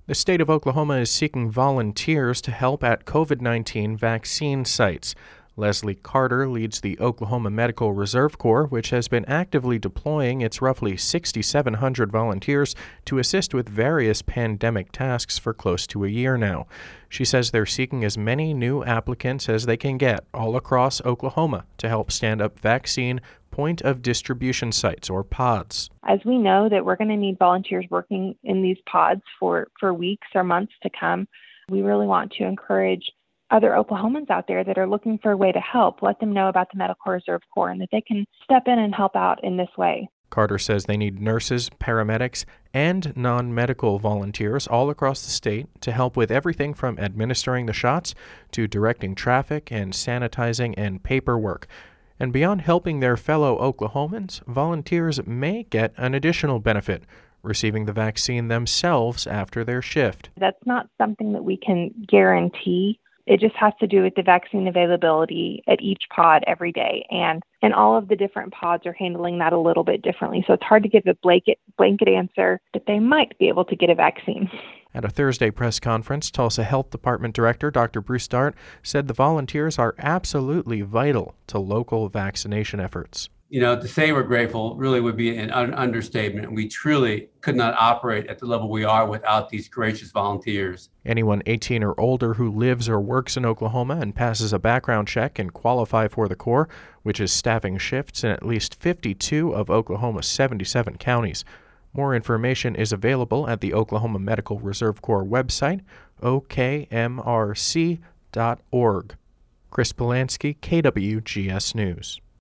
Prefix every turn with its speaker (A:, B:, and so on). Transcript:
A: The state of Oklahoma is seeking volunteers to help at COVID-19 vaccine sites. Leslie Carter leads the Oklahoma Medical Reserve Corps, which has been actively deploying its roughly 6,700 volunteers to assist with various pandemic tasks for close to a year now. She says they're seeking as many new applicants as they can get all across Oklahoma to help stand up vaccine point of distribution sites, or pods.
B: As we know that we're going to need volunteers working in these pods for weeks or months to come, we really want to encourage other Oklahomans out there that are looking for a way to help. Let them know about the Medical Reserve Corps and that they can step in and help out in this way.
A: Carter says they need nurses, paramedics, and non-medical volunteers all across the state to help with everything from administering the shots to directing traffic and sanitizing and paperwork. And beyond helping their fellow Oklahomans, volunteers may get an additional benefit, receiving the vaccine themselves after their shift.
B: That's not something that we can guarantee. It just has to do with the vaccine availability at each pod every day. And all of the different pods are handling that a little bit differently. So it's hard to give a blanket answer that they might be able to get a vaccine.
A: At a Thursday press conference, Tulsa Health Department Director Dr. Bruce Dart said the volunteers are absolutely vital to local vaccination efforts.
C: To say we're grateful really would be an understatement. We truly could not operate at the level we are without these gracious volunteers.
A: Anyone 18 or older who lives or works in Oklahoma and passes a background check can qualify for the Corps, which is staffing shifts in at least 52 of Oklahoma's 77 counties. More information is available at the Oklahoma Medical Reserve Corps website, okmrc.org. Chris Polanski, KWGS News.